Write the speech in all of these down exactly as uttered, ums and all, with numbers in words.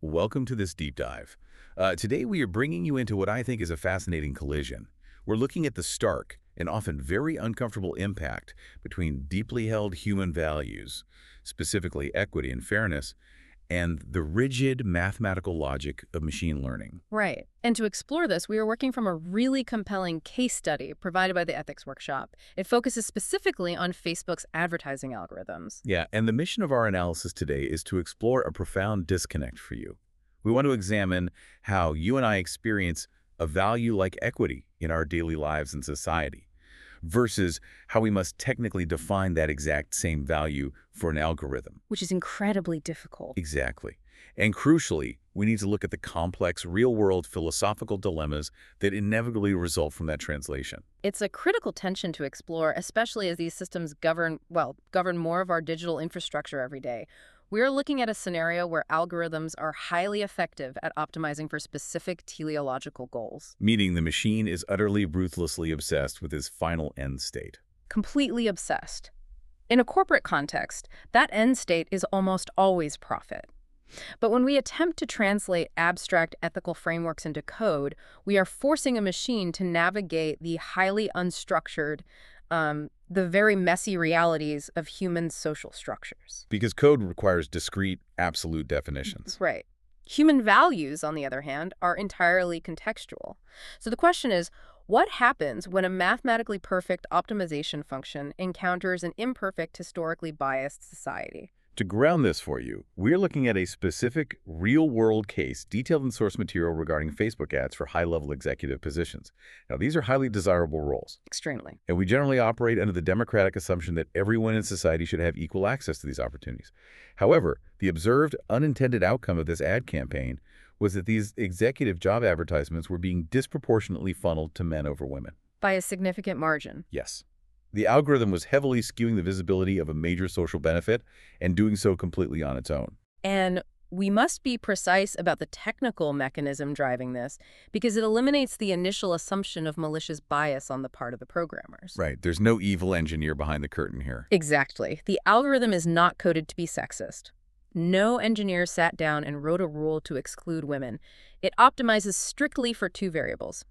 welcome to this deep dive. Uh, today we are bringing you into what I think is a fascinating collision. We're looking at the stark and often very uncomfortable impact between deeply held human values, specifically equity and fairness, and the rigid mathematical logic of machine learning. Right. And to explore this, we are working from a really compelling case study provided by the Ethics Workshop. It focuses specifically on Facebook's advertising algorithms. Yeah, and the mission of our analysis today is to explore a profound disconnect for you. We want to examine how you and I experience a value like equity in our daily lives and society, versus how we must technically define that exact same value for an algorithm. Which is incredibly difficult. Exactly. And crucially, we need to look at the complex, real-world philosophical dilemmas that inevitably result from that translation. It's a critical tension to explore, especially as these systems govern, well, govern more of our digital infrastructure every day. We're looking at a scenario where algorithms are highly effective at optimizing for specific teleological goals. Meaning the machine is utterly, ruthlessly obsessed with its final end state. Completely obsessed. In a corporate context, that end state is almost always profit. But when we attempt to translate abstract ethical frameworks into code, we are forcing a machine to navigate the highly unstructured, um, the very messy realities of human social structures. Because code requires discrete, absolute definitions. Right. Human values, on the other hand, are entirely contextual. So the question is, what happens when a mathematically perfect optimization function encounters an imperfect, historically biased society? To ground this for you, we're looking at a specific real-world case detailed in source material regarding Facebook ads for high-level executive positions. Now, these are highly desirable roles. Extremely. And we generally operate under the democratic assumption that everyone in society should have equal access to these opportunities. However, the observed unintended outcome of this ad campaign was that these executive job advertisements were being disproportionately funneled to men over women. By a significant margin. Yes. The algorithm was heavily skewing the visibility of a major social benefit and doing so completely on its own. And we must be precise about the technical mechanism driving this because it eliminates the initial assumption of malicious bias on the part of the programmers. Right. There's no evil engineer behind the curtain here. Exactly. The algorithm is not coded to be sexist. No engineer sat down and wrote a rule to exclude women. It optimizes strictly for two variables.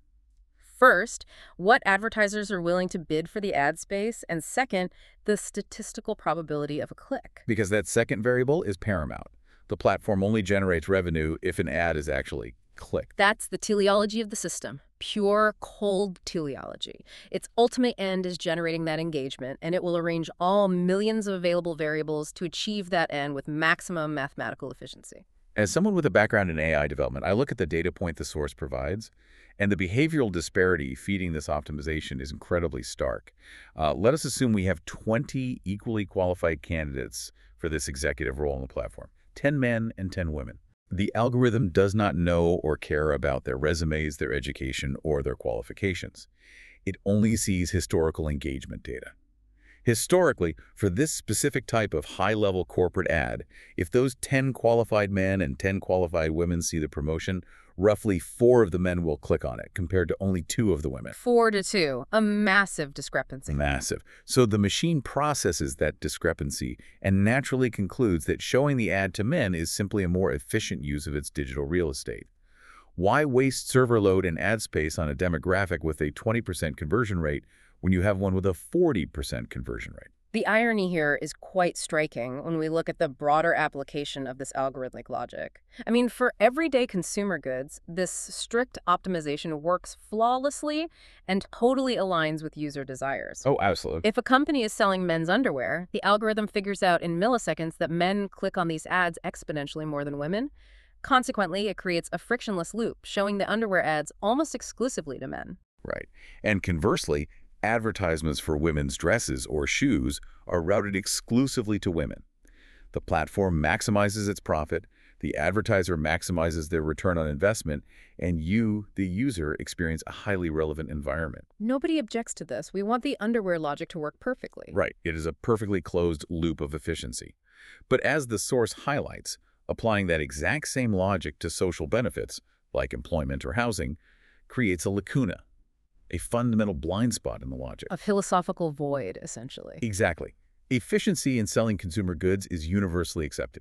First, what advertisers are willing to bid for the ad space, and second, the statistical probability of a click. Because that second variable is paramount. The platform only generates revenue if an ad is actually clicked. That's the teleology of the system. Pure, cold teleology. Its ultimate end is generating that engagement, and it will arrange all millions of available variables to achieve that end with maximum mathematical efficiency. As someone with a background in A I development, I look at the data point the source provides, and the behavioral disparity feeding this optimization is incredibly stark. Uh, let us assume we have twenty equally qualified candidates for this executive role on the platform, ten men and ten women. The algorithm does not know or care about their resumes, their education, or their qualifications. It only sees historical engagement data. Historically, for this specific type of high-level corporate ad, if those ten qualified men and ten qualified women see the promotion, roughly four of the men will click on it, compared to only two of the women. Four to two, a massive discrepancy. Massive. So the machine processes that discrepancy and naturally concludes that showing the ad to men is simply a more efficient use of its digital real estate. Why waste server load and ad space on a demographic with a twenty percent conversion rate when you have one with a forty percent conversion rate? The irony here is quite striking when we look at the broader application of this algorithmic logic. I mean, for everyday consumer goods, this strict optimization works flawlessly and totally aligns with user desires. Oh, absolutely. If a company is selling men's underwear, the algorithm figures out in milliseconds that men click on these ads exponentially more than women. Consequently, it creates a frictionless loop, showing the underwear ads almost exclusively to men. Right. And conversely, advertisements for women's dresses or shoes are routed exclusively to women. The platform maximizes its profit, the advertiser maximizes their return on investment, and you, the user, experience a highly relevant environment. Nobody objects to this. We want the underwear logic to work perfectly. Right. It is a perfectly closed loop of efficiency. But as the source highlights, applying that exact same logic to social benefits, like employment or housing, creates a lacuna, a fundamental blind spot in the logic. A philosophical void, essentially. Exactly. Efficiency in selling consumer goods is universally accepted.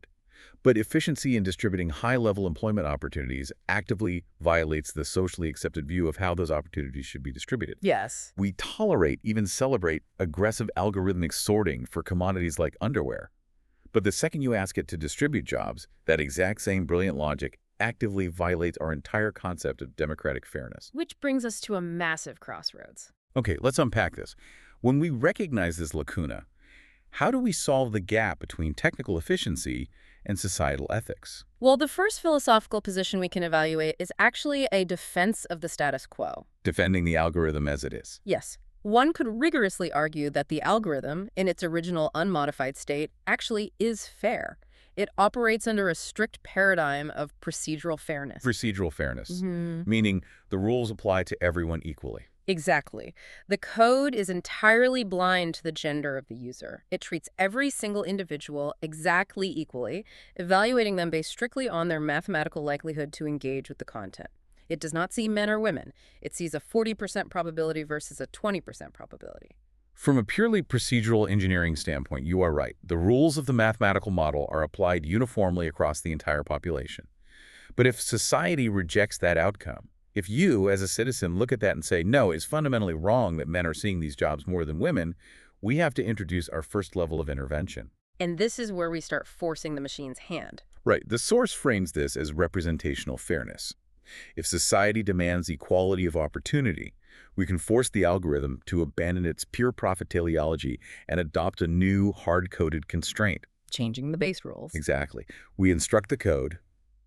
But efficiency in distributing high-level employment opportunities actively violates the socially accepted view of how those opportunities should be distributed. Yes. We tolerate, even celebrate, aggressive algorithmic sorting for commodities like underwear. But the second you ask it to distribute jobs, that exact same brilliant logic actively violates our entire concept of democratic fairness. Which brings us to a massive crossroads. Okay, let's unpack this. When we recognize this lacuna, how do we solve the gap between technical efficiency and societal ethics? Well, the first philosophical position we can evaluate is actually a defense of the status quo. Defending the algorithm as it is. Yes. One could rigorously argue that the algorithm, in its original unmodified state, actually is fair. It operates under a strict paradigm of procedural fairness. Procedural fairness, Mm-hmm. meaning the rules apply to everyone equally. Exactly. The code is entirely blind to the gender of the user. It treats every single individual exactly equally, evaluating them based strictly on their mathematical likelihood to engage with the content. It does not see men or women. It sees a forty percent probability versus a twenty percent probability. From a purely procedural engineering standpoint, you are right. The rules of the mathematical model are applied uniformly across the entire population. But if society rejects that outcome, if you, as a citizen, look at that and say, no, it's fundamentally wrong that men are seeing these jobs more than women, we have to introduce our first level of intervention. And this is where we start forcing the machine's hand. Right. The source frames this as representational fairness. If society demands equality of opportunity, we can force the algorithm to abandon its pure profit teleology and adopt a new, hard-coded constraint. Changing the base rules. Exactly. We instruct the code.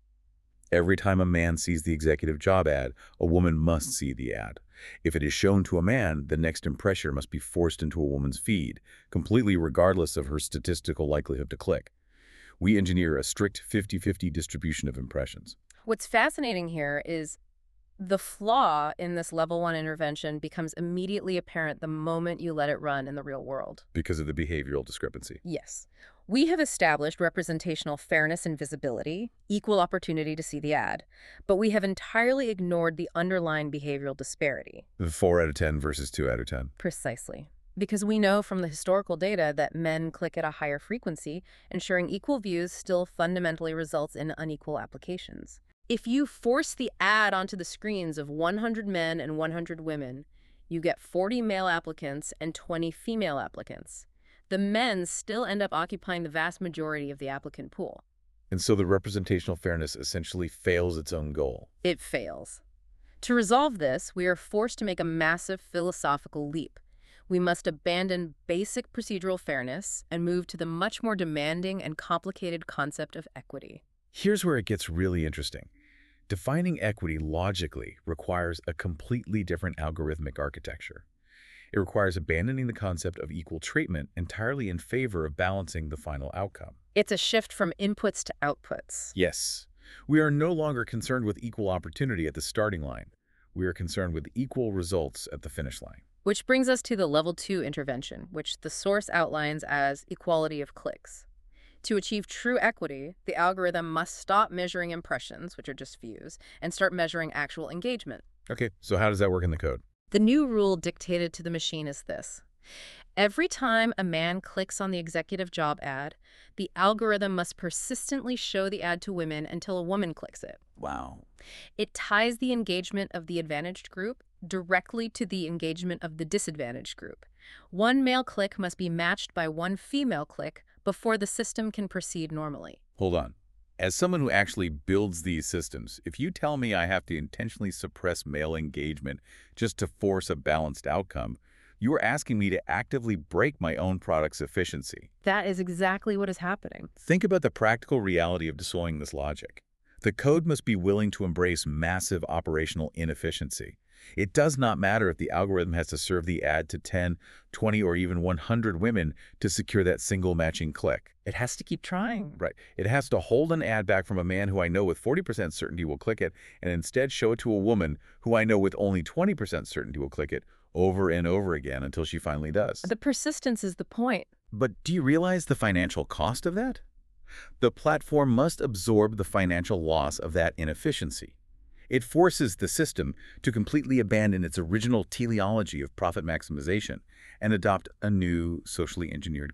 Every time a man sees the executive job ad, a woman must see the ad. If it is shown to a man, the next impression must be forced into a woman's feed, completely regardless of her statistical likelihood to click. We engineer a strict fifty fifty distribution of impressions. What's fascinating here is the flaw in this level one intervention becomes immediately apparent the moment you let it run in the real world. Because of the behavioral discrepancy. Yes. We have established representational fairness and visibility, equal opportunity to see the ad, but we have entirely ignored the underlying behavioral disparity. The four out of ten versus two out of ten. Precisely. Because we know from the historical data that men click at a higher frequency, ensuring equal views still fundamentally results in unequal applications. If you force the ad onto the screens of one hundred men and one hundred women, you get forty male applicants and twenty female applicants. The men still end up occupying the vast majority of the applicant pool. And so the representational fairness essentially fails its own goal. It fails. To resolve this, we are forced to make a massive philosophical leap. We must abandon basic procedural fairness and move to the much more demanding and complicated concept of equity. Here's where it gets really interesting. Defining equity logically requires a completely different algorithmic architecture. It requires abandoning the concept of equal treatment entirely in favor of balancing the final outcome. It's a shift from inputs to outputs. Yes, we are no longer concerned with equal opportunity at the starting line. We are concerned with equal results at the finish line. Which brings us to the level two intervention, which the source outlines as equality of clicks. To achieve true equity, the algorithm must stop measuring impressions, which are just views, and start measuring actual engagement. Okay, so how does that work in the code? The new rule dictated to the machine is this. Every time a man clicks on the executive job ad, the algorithm must persistently show the ad to women until a woman clicks it. Wow. It ties the engagement of the advantaged group directly to the engagement of the disadvantaged group. One male click must be matched by one female click before the system can proceed normally. Hold on. As someone who actually builds these systems, if you tell me I have to intentionally suppress male engagement just to force a balanced outcome, you are asking me to actively break my own product's efficiency. That is exactly what is happening. Think about the practical reality of deploying this logic. The code must be willing to embrace massive operational inefficiency. It does not matter if the algorithm has to serve the ad to ten, twenty, or even one hundred women to secure that single matching click. It has to keep trying. Right. It has to hold an ad back from a man who I know with forty percent certainty will click it and instead show it to a woman who I know with only twenty percent certainty will click it over and over again until she finally does. The persistence is the point. But do you realize the financial cost of that? The platform must absorb the financial loss of that inefficiency. It forces the system to completely abandon its original teleology of profit maximization and adopt a new socially engineered goal.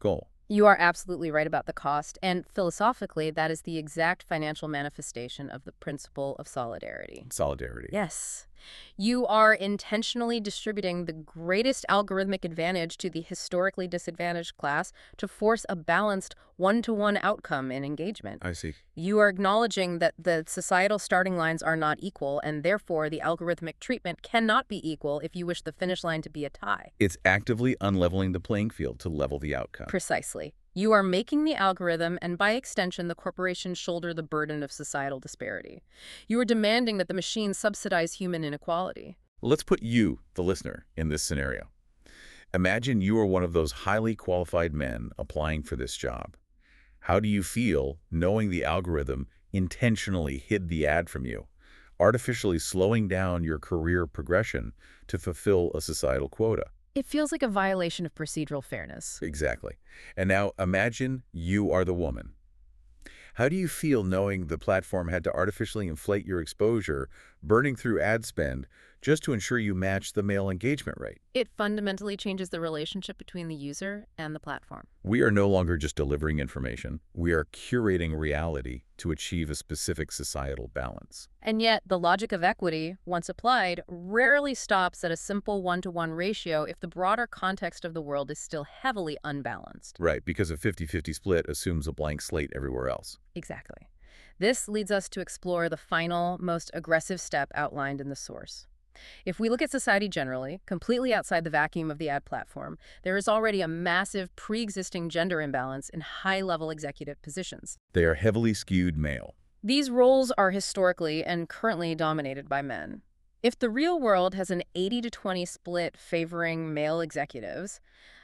You are absolutely right about the cost, and philosophically, that is the exact financial manifestation of the principle of solidarity. Solidarity. Yes. You are intentionally distributing the greatest algorithmic advantage to the historically disadvantaged class to force a balanced one-to-one outcome in engagement. I see. You are acknowledging that the societal starting lines are not equal, and therefore the algorithmic treatment cannot be equal if you wish the finish line to be a tie. It's actively unleveling the playing field to level the outcome. Precisely. You are making the algorithm, and by extension, the corporation, shoulder the burden of societal disparity. You are demanding that the machine subsidize human inequality. Let's put you, the listener, in this scenario. Imagine you are one of those highly qualified men applying for this job. How do you feel knowing the algorithm intentionally hid the ad from you, artificially slowing down your career progression to fulfill a societal quota? It feels like a violation of procedural fairness. Exactly. And now imagine you are the woman. How do you feel knowing the platform had to artificially inflate your exposure, burning through ad spend, just to ensure you match the male engagement rate? It fundamentally changes the relationship between the user and the platform. We are no longer just delivering information. We are curating reality to achieve a specific societal balance. And yet, the logic of equity, once applied, rarely stops at a simple one-to-one ratio if the broader context of the world is still heavily unbalanced. Right, because a fifty fifty split assumes a blank slate everywhere else. Exactly. This leads us to explore the final, most aggressive step outlined in the source. If we look at society generally, completely outside the vacuum of the ad platform, there is already a massive pre-existing gender imbalance in high-level executive positions. They are heavily skewed male. These roles are historically and currently dominated by men. If the real world has an eighty to twenty split favoring male executives,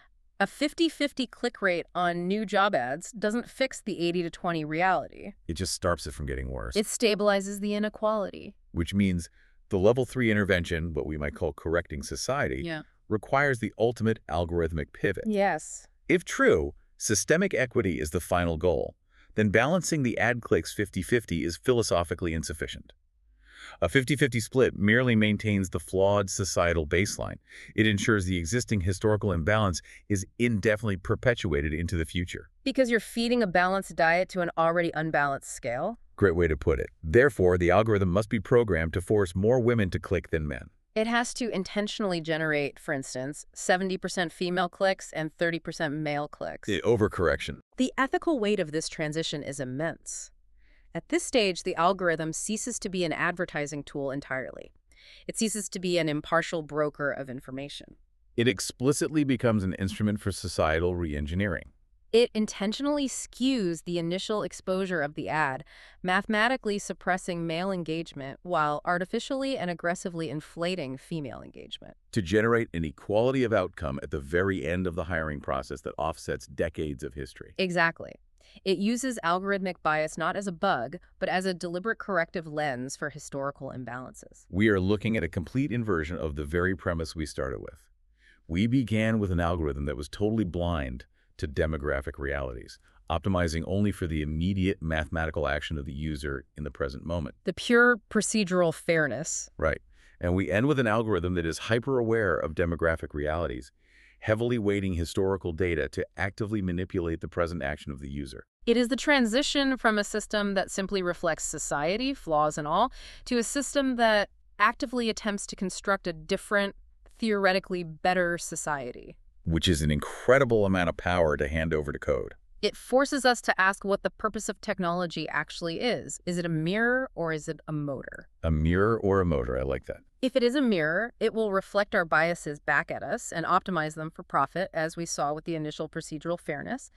a fifty fifty click rate on new job ads doesn't fix the eighty to twenty reality. It just stops it from getting worse. It stabilizes the inequality. Which means the level three intervention, what we might call correcting society, Yeah. requires the ultimate algorithmic pivot. Yes. If true, systemic equity is the final goal, then balancing the ad clicks fifty fifty is philosophically insufficient. A fifty fifty split merely maintains the flawed societal baseline. It ensures the existing historical imbalance is indefinitely perpetuated into the future. Because you're feeding a balanced diet to an already unbalanced scale? Great way to put it. Therefore, the algorithm must be programmed to force more women to click than men. It has to intentionally generate, for instance, seventy percent female clicks and thirty percent male clicks. The overcorrection. The ethical weight of this transition is immense. At this stage, the algorithm ceases to be an advertising tool entirely. It ceases to be an impartial broker of information. It explicitly becomes an instrument for societal reengineering. It intentionally skews the initial exposure of the ad, mathematically suppressing male engagement while artificially and aggressively inflating female engagement. To generate an equality of outcome at the very end of the hiring process that offsets decades of history. Exactly. It uses algorithmic bias not as a bug, but as a deliberate corrective lens for historical imbalances. We are looking at a complete inversion of the very premise we started with. We began with an algorithm that was totally blind to demographic realities, optimizing only for the immediate mathematical action of the user in the present moment. The pure procedural fairness. Right. And we end with an algorithm that is hyper-aware of demographic realities, heavily weighting historical data to actively manipulate the present action of the user. It is the transition from a system that simply reflects society, flaws and all, to a system that actively attempts to construct a different, theoretically better society. Which is an incredible amount of power to hand over to code. It forces us to ask what the purpose of technology actually is. Is it a mirror or is it a motor? A mirror or a motor, I like that. If it is a mirror, it will reflect our biases back at us and optimize them for profit, as we saw with the initial procedural fairness.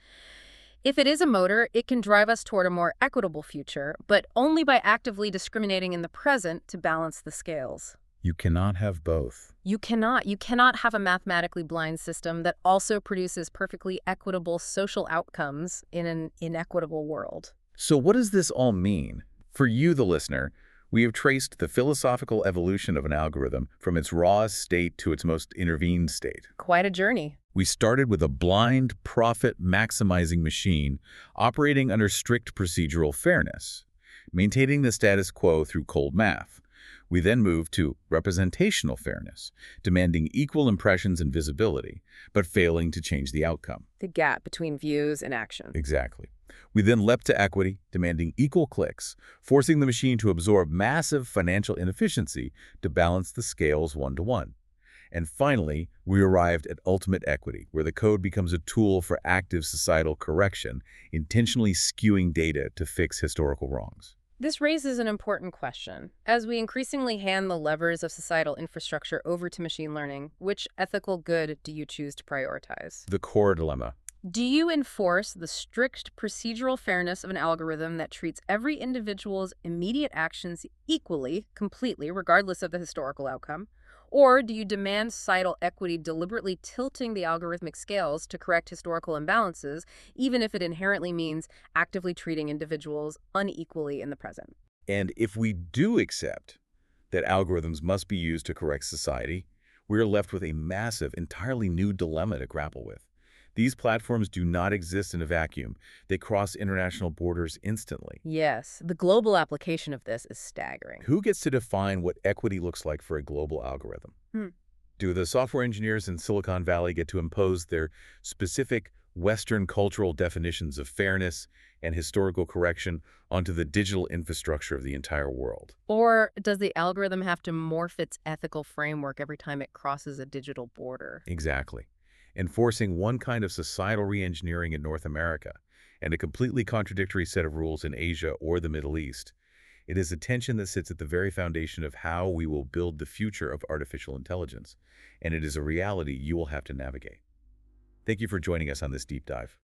If it is a motor, it can drive us toward a more equitable future, but only by actively discriminating in the present to balance the scales. You cannot have both. You cannot. You cannot have a mathematically blind system that also produces perfectly equitable social outcomes in an inequitable world. So what does this all mean? For you, the listener, we have traced the philosophical evolution of an algorithm from its rawest state to its most intervened state. Quite a journey. We started with a blind, profit-maximizing machine operating under strict procedural fairness, maintaining the status quo through cold math. We then move to representational fairness, demanding equal impressions and visibility, but failing to change the outcome. The gap between views and action. Exactly. We then leapt to equity, demanding equal clicks, forcing the machine to absorb massive financial inefficiency to balance the scales one-to-one. And finally, we arrived at ultimate equity, where the code becomes a tool for active societal correction, intentionally skewing data to fix historical wrongs. This raises an important question. As we increasingly hand the levers of societal infrastructure over to machine learning, which ethical good do you choose to prioritize? The core dilemma. Do you enforce the strict procedural fairness of an algorithm that treats every individual's immediate actions equally, completely, regardless of the historical outcome? Or do you demand societal equity, deliberately tilting the algorithmic scales to correct historical imbalances, even if it inherently means actively treating individuals unequally in the present? And if we do accept that algorithms must be used to correct society, we're left with a massive, entirely new dilemma to grapple with. These platforms do not exist in a vacuum. They cross international borders instantly. Yes, the global application of this is staggering. Who gets to define what equity looks like for a global algorithm? Hmm. Do the software engineers in Silicon Valley get to impose their specific Western cultural definitions of fairness and historical correction onto the digital infrastructure of the entire world? Or does the algorithm have to morph its ethical framework every time it crosses a digital border? Exactly. Enforcing one kind of societal reengineering in North America and a completely contradictory set of rules in Asia or the Middle East. It is a tension that sits at the very foundation of how we will build the future of artificial intelligence, and it is a reality you will have to navigate. Thank you for joining us on this deep dive.